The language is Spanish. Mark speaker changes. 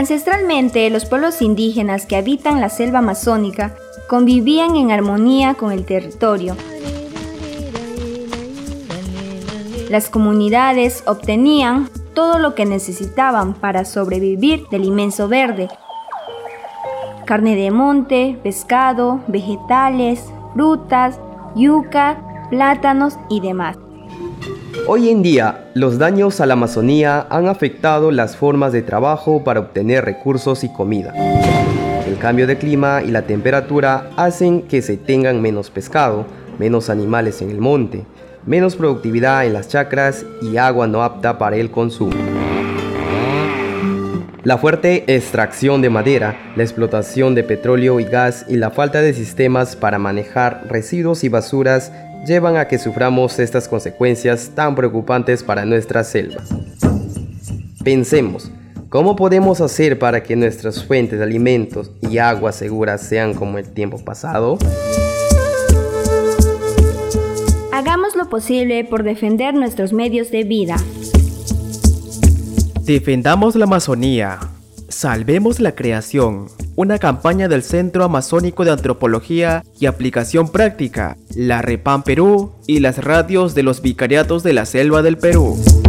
Speaker 1: Ancestralmente, los pueblos indígenas que habitan la selva amazónica convivían en armonía con el territorio. Las comunidades obtenían todo lo que necesitaban para sobrevivir del inmenso verde: carne de monte, pescado, vegetales, frutas, yuca, plátanos y demás.
Speaker 2: Hoy en día, los daños a la Amazonía han afectado las formas de trabajo para obtener recursos y comida. El cambio de clima y la temperatura hacen que se tengan menos pescado, menos animales en el monte, menos productividad en las chacras y agua no apta para el consumo. La fuerte extracción de madera, la explotación de petróleo y gas y la falta de sistemas para manejar residuos y basuras llevan a que suframos estas consecuencias tan preocupantes para nuestras selvas. Pensemos, ¿cómo podemos hacer para que nuestras fuentes de alimentos y agua seguras sean como el tiempo pasado?
Speaker 1: Hagamos lo posible por defender nuestros medios de vida.
Speaker 3: Defendamos la Amazonía. Salvemos la creación. Una campaña del Centro Amazónico de Antropología y Aplicación Práctica, la REPAM Perú y las radios de los Vicariatos de la Selva del Perú.